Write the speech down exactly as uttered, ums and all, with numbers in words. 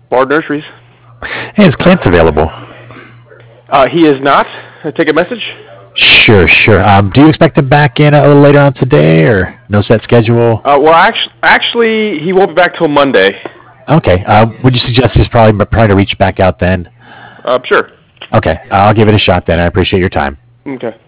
Bard Nurseries. Hey, is Clint available? Uh, he is not. I take a message. Sure, sure. Um, do you expect him back in a little later on today, or no set schedule? Uh, well, actually, actually, he won't be back till Monday. Okay. Uh, would you suggest he's probably trying to reach back out then? Uh, sure. Okay. I'll give it a shot then. I appreciate your time. Okay.